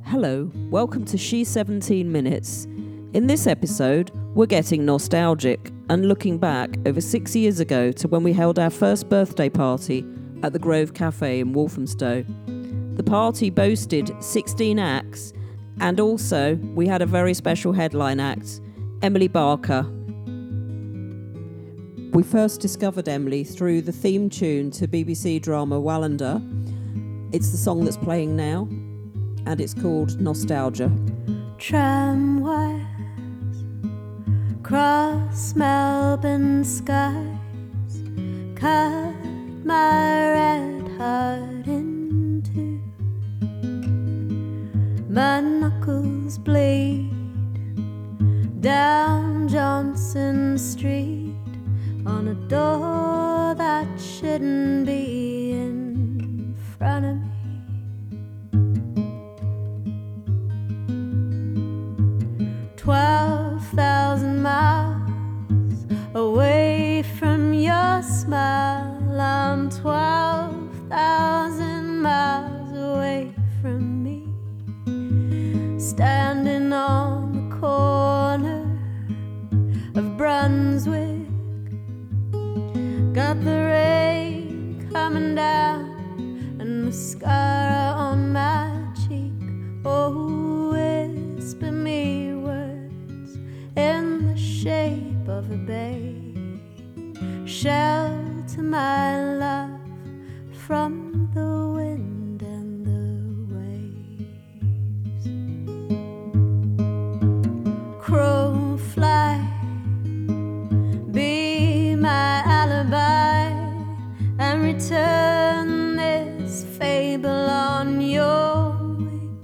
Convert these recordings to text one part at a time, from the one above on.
Hello, welcome to She 17 Minutes. In this episode, we're getting nostalgic and looking back over 6 years ago to when we held our first birthday party at the Grove Cafe in Walthamstow. The party boasted 16 acts, and also we had a very special headline act, Emily Barker. We first discovered Emily through the theme tune to BBC drama Wallander. It's the song that's playing now, and it's called Nostalgia. Tramwires cross Melbourne skies, cut my red heart in two. My knuckles bleed down Johnson Street on a door that shouldn't be in front of me. 12,000 miles away from your smile. I'm 12,000 miles away from me, standing on the corner of Brunswick. Got the rain coming down and mascara on my cheek. Oh, whisper me in the shape of a bay, shelter my love from the wind and the waves. Crow fly, be my alibi, and return this fable on your wing.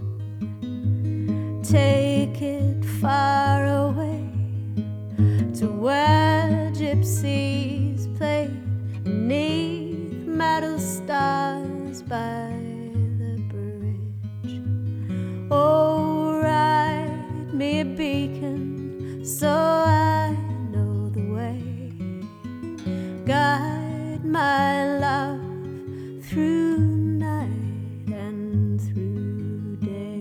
Take it far away to where gypsies play beneath metal stars by the bridge. Oh, write me a beacon so I know the way. Guide my love through night and through day.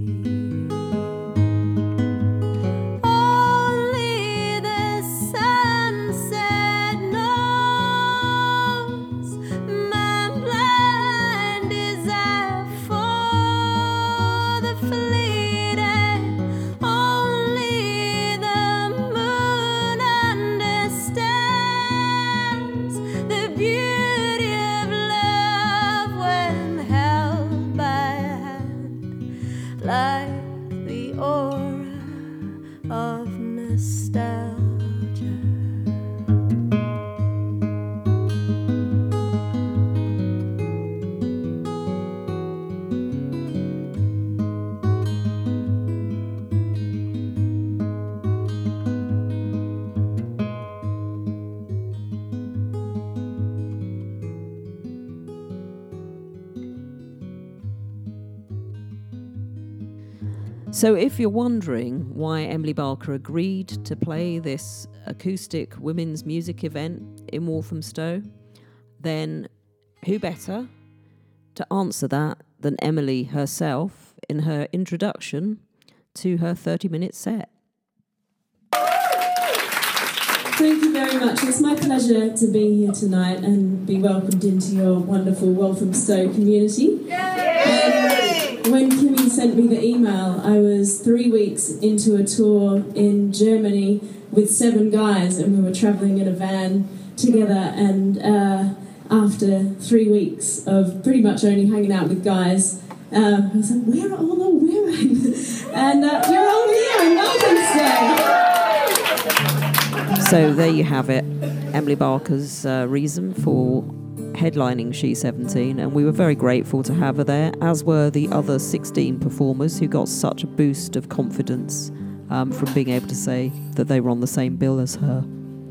So if you're wondering why Emily Barker agreed to play this acoustic women's music event in Walthamstow, then who better to answer that than Emily herself in her introduction to her 30-minute set. Thank you very much. It's my pleasure to be here tonight and be welcomed into your wonderful Walthamstow community. When Kimmy sent me the email, I was 3 weeks into a tour in Germany with 7 guys, and we were travelling in a van together, and after 3 weeks of pretty much only hanging out with guys, I was like, where are all the women? And you're all here in Walthamstow. So there you have it, Emily Barker's reason for headlining She 17, and we were very grateful to have her there, as were the other 16 performers who got such a boost of confidence from being able to say that they were on the same bill as her.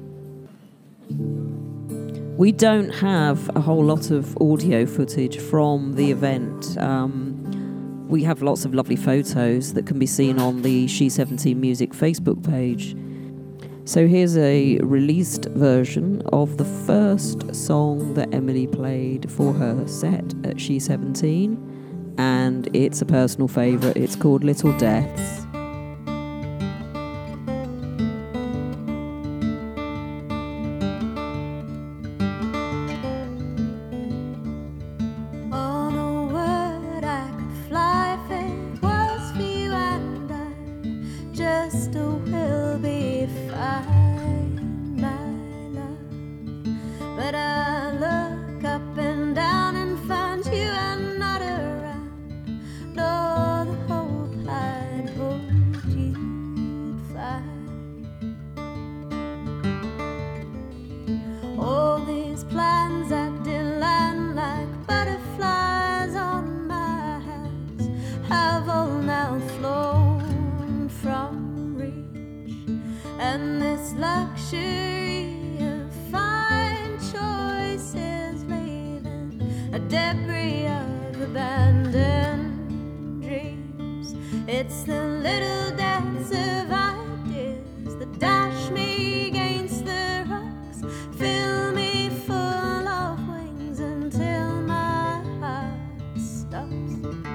We don't have a whole lot of audio footage from the event. We have lots of lovely photos that can be seen on the She 17 Music Facebook page. So here's a released version of the first song that Emily played for her set at She 17, and it's a personal favourite. It's called Little Deaths. It's the little deaths of ideas that dash me against the rocks, fill me full of wings until my heart stops.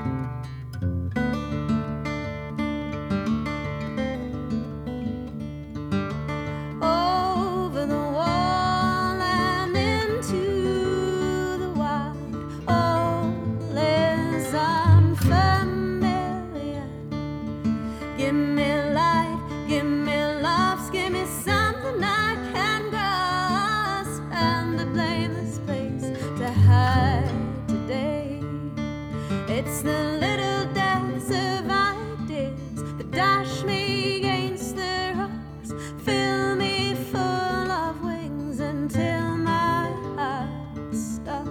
Over the wall and into the wild, all is unfamiliar. Give me light, give me love, give me something I can grasp, and a blameless place to hide today. It's the little deaths of ideas that dash me against the rocks, fill me full of wings until my heart stops.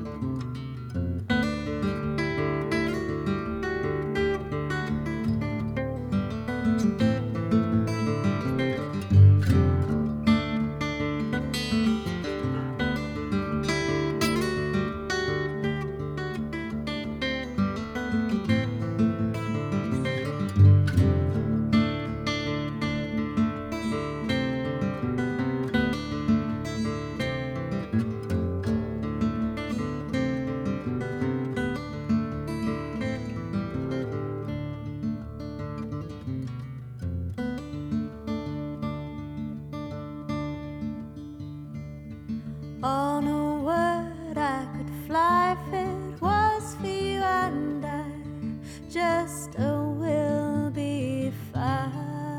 On a word I could fly if it was for you, and I just will be fine.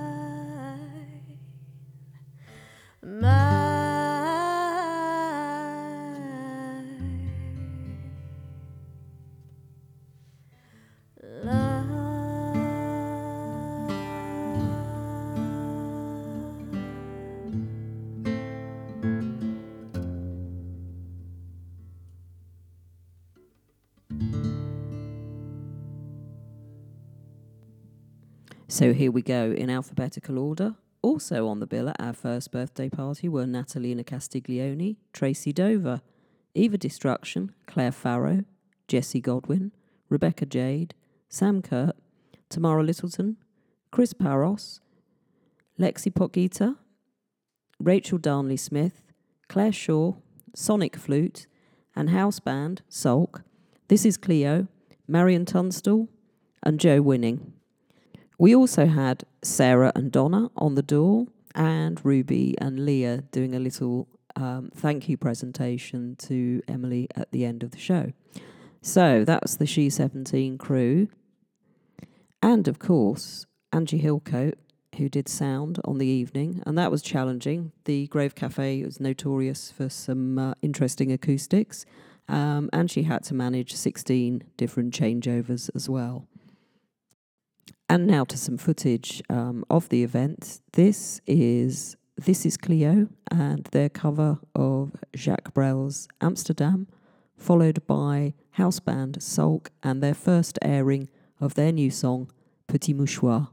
So here we go in alphabetical order. Also on the bill at our first birthday party were Natalina Castiglione, Tracy Dover, Eva Destruction, Claire Farrow, Jessie Godwin, Rebecca Jade, Sam Kurt, Tamara Littleton, Chris Paros, Lexi Potgieter, Rachel Darnley Smith, Claire Shaw, Sonic Flute, and house band Sulk. This is Cleo, Marion Tunstall, and Joe Winning. We also had Sarah and Donna on the door, and Ruby and Leah doing a little thank you presentation to Emily at the end of the show. So that's the She 17 crew. And of course, Angie Hillcoat, who did sound on the evening, and that was challenging. The Grove Cafe was notorious for some interesting acoustics, and she had to manage 16 different changeovers as well. And now to some footage of the event. This is Cleo and their cover of Jacques Brel's Amsterdam, followed by house band Sulk and their first airing of their new song Petit Mouchoir.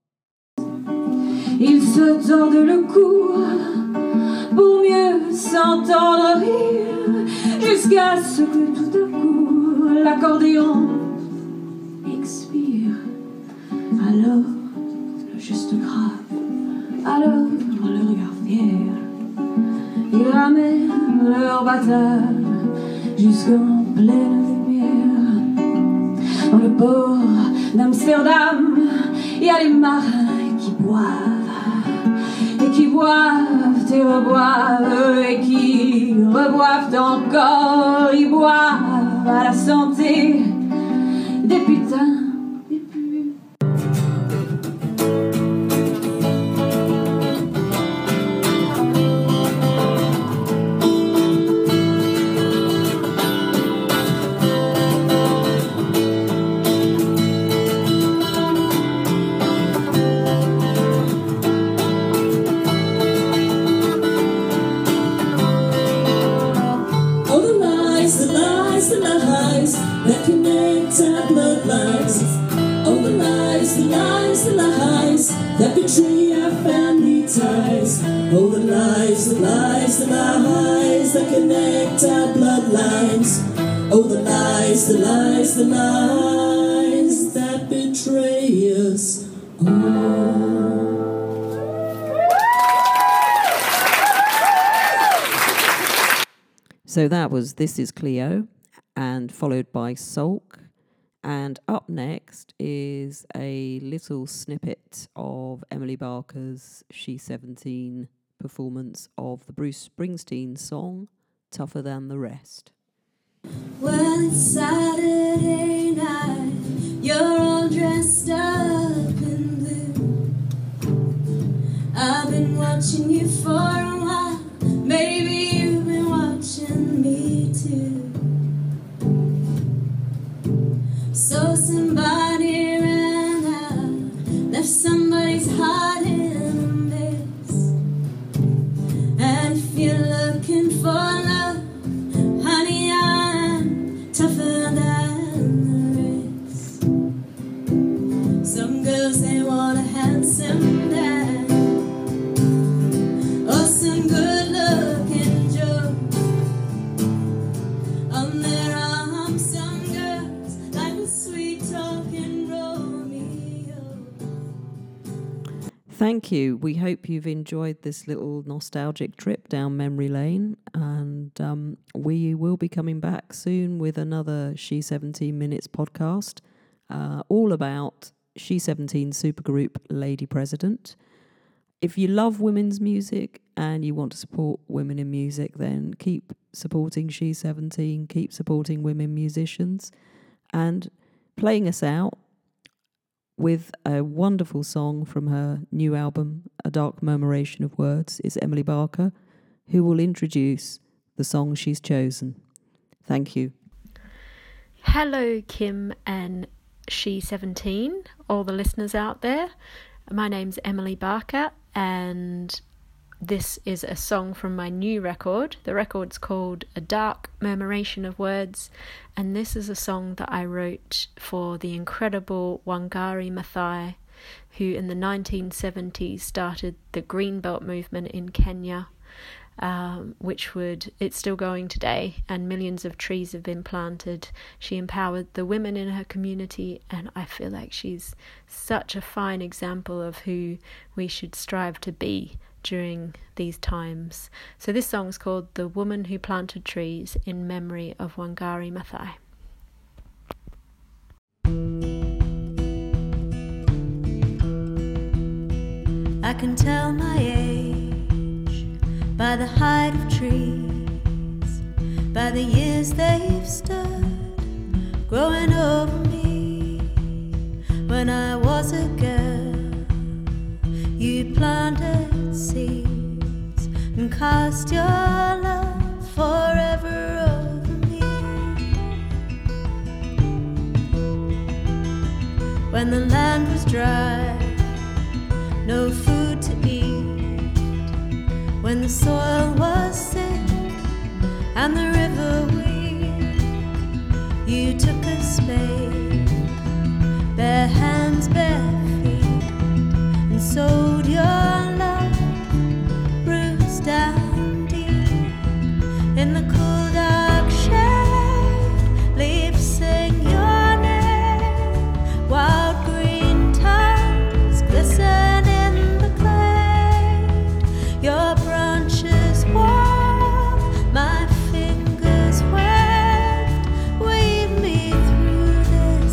Ils se tordent le cou pour mieux s'entendre rire, jusqu'à ce que tout à coup l'accordéon expire. Alors le geste grave, alors le regard fier, ils ramènent leur bataille jusqu'en pleine lumière. Dans le port d'Amsterdam, il y a les marins qui boivent, et qui boivent et reboivent, et qui reboivent encore. Ils boivent à la santé des putains. That connect our bloodlines. All the lies, the lies, the lies that betray our family ties. All the lies, the lies, the lies that connect our bloodlines. All the lies, the lies, the lies that betray us all. So that was This Is Cleo, and followed by Sulk. And up next is a little snippet of Emily Barker's She's 17 performance of the Bruce Springsteen song Tougher Than the Rest. Well, it's Saturday night, you're all dressed up in blue. I've been watching you for a while, maybe you've been watching me too. So somebody ran out, left somebody's heart in this. And if you're looking for love, honey, I'm tougher than the rest. Some girls, they want a handsome dad, or some good-looking Joe on their arm. Some girls like a sweet-talking Romeo. Thank you. We hope you've enjoyed this little nostalgic trip down memory lane, and we will be coming back soon with another She 17 Minutes podcast, all about She 17 supergroup Lady President. If you love women's music and you want to support women in music, then keep supporting She 17, keep supporting women musicians, and playing us out with a wonderful song from her new album, A Dark Murmuration of Words, is Emily Barker, who will introduce the song she's chosen. Thank you. Hello, Kim and She 17, all the listeners out there. My name's Emily Barker, and this is a song from my new record. The record's called A Dark Murmuration of Words, and this is a song that I wrote for the incredible Wangari Maathai, who in the 1970s started the Green Belt movement in Kenya, it's still going today, and millions of trees have been planted. She empowered the women in her community, and I feel like she's such a fine example of who we should strive to be during these times. So this song's called The Woman Who Planted Trees, in memory of Wangari Maathai. I can tell my age by the height of trees, by the years they've stood growing over me. When I was a girl, you planted seeds and cast your love forever over me. When the land was dry, no food to eat, when the soil was sick and the river weak, you took a spade, bare hands, bare feet, and sowed your love, roots down deep in the cool dark shade. Leaves sing your name, wild green tongues glisten in the glade. Your branches warm, my fingers weft, weave me through this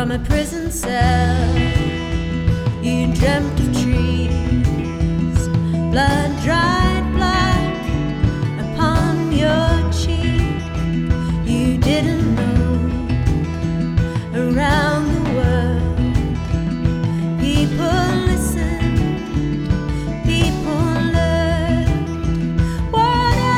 from a prison cell. You dreamt of trees, blood dried black upon your cheek. You didn't know around the world people listen, people learn. What a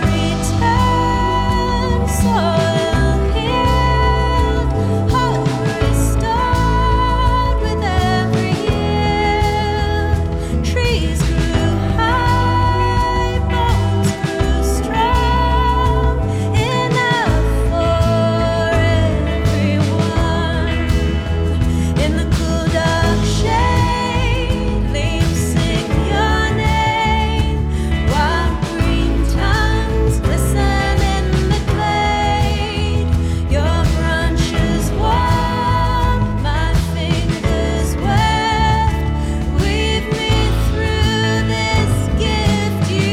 return, soil healed, hope restored with every year. Trees grew high, bones grew strong, enough for everyone. In the cool dark shade, leaves sing your name. Wild green tongues glisten in the glade. Your branches warm, my fingers weft. Weave me through this gift you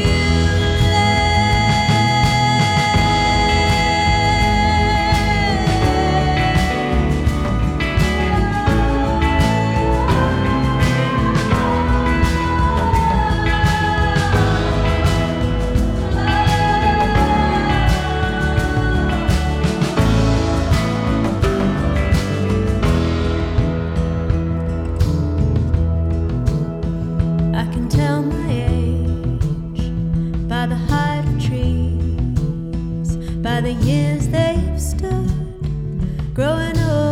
I can tell my age by the height of trees, by the years they've stood, growing old.